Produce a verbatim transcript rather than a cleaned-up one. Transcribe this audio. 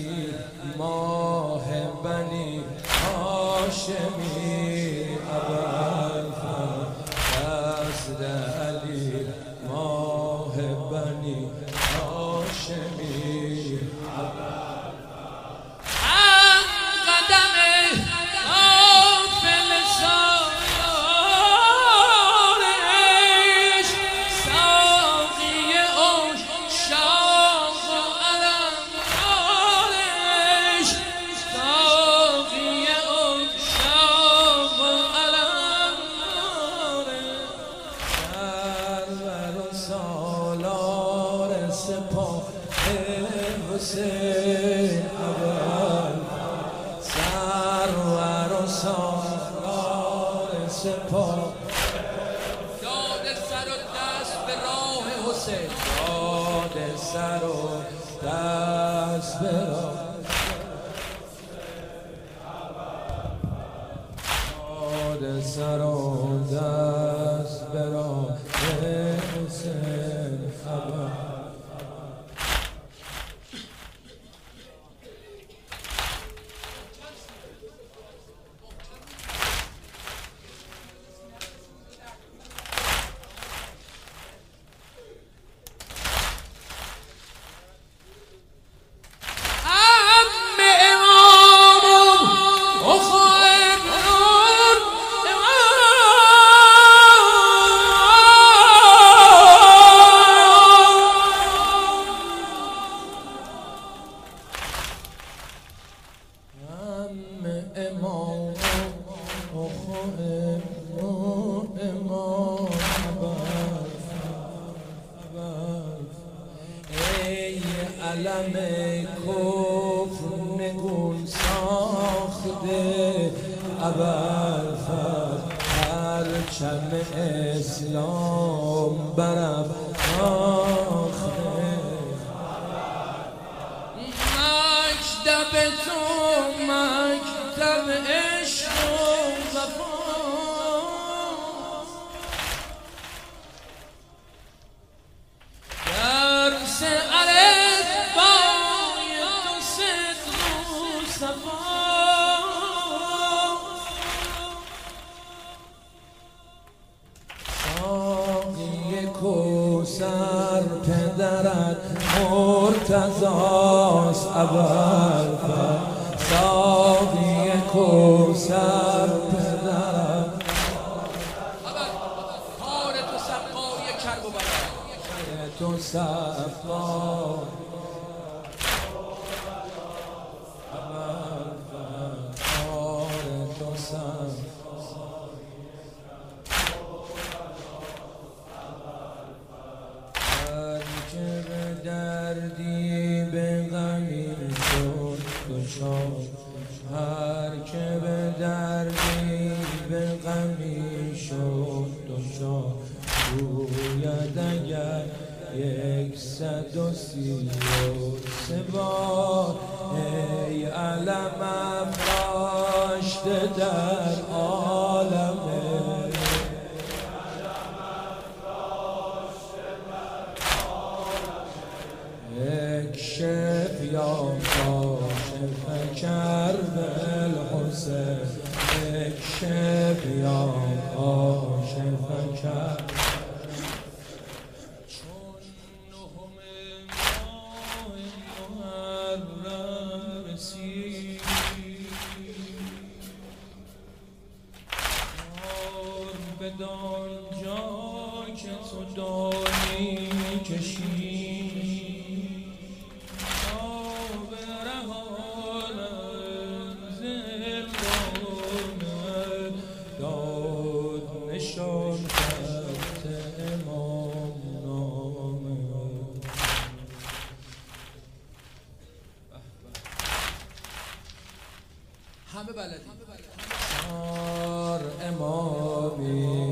علی ماه بنی هاشمی ابوالفضل فضل علی ماه بنی هاشمی حسین ابوالفضل سرور و سالار سپاه داد سر و دست به راه حسین داد سر و دست به راه داد سر و دست به راه حسین ابوالفضل علم کفر نگون ساخته ابوالفضل پرچم اسلام برافراخته مکتب تو مکتب عشق و وفا درس ساقی کوثر پدرت مرتضاست ابوالفضل ساقی کوثر پدرت کار تو سقای کرب و بلا تو صفا دردی به غمی شد گشاد هر که به دردی به غمی شد گشاد گوید اگر یکصد و سی و سه بار ای علم افراشته در عالم اکشف یا کاشف کرب الحسین اکشف یا کاشف کرب چون نهم ماه محرم رسید بدان جا که تو دانی کشید همه بلدی. امامی